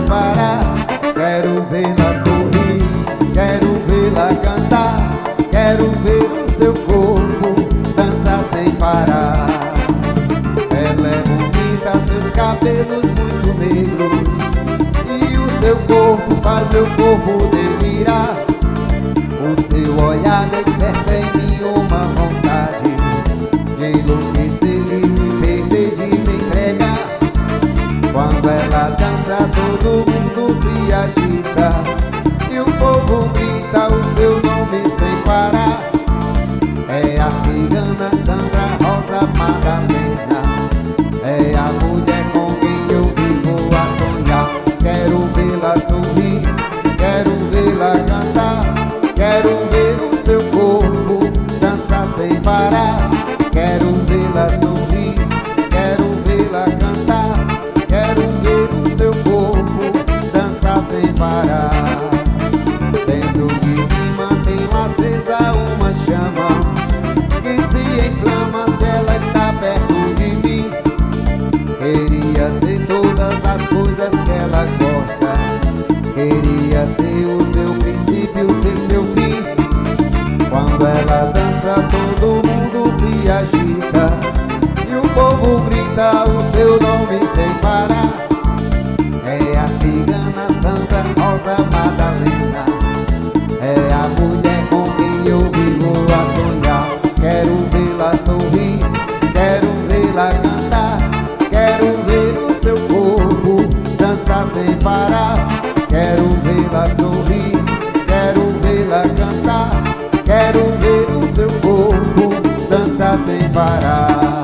parar. Quero vê-la sorrir, quero vê-la cantar, quero ver o seu corpo dançar sem parar. Ela é bonita, seus cabelos muito negros, e o seu corpo faz meu corpo delirar. O seu olhar desperta em mim uma vontade de enlouquecer, de me perder, de me entregar. Quando ela dança todo mundo se agita, e o povo grita o seu nome sem parar. É a cigana Sandra Rosa Madalena, é a mulher com quem eu vivo a sonhar. Quero vê-la sorrir, quero vê-la cantar, quero ver o seu corpo dançar sem parar. Quero vê-la sorrir, quero vê-la cantar, quero ver o seu corpo dançar sem parar. Dentro de mim mantenho acesa uma chama que se inflama se ela está perto de mim. Queria ser todas as coisas que ela gosta, queria ser o seu princípio, ser seu fim. Quando ela dança todo mundo se agita, e o povo grita o seu nome sem parar. É a cigana Sandra Rosa Madalena, é a mulher com quem eu vivo a sonhar. Quero vê-la sorrir, quero vê-la cantar, quero ver o seu corpo dançar sem parar. Quero vê-la sorrir, quero vê-la cantar, quero ver o seu corpo dançar sem parar.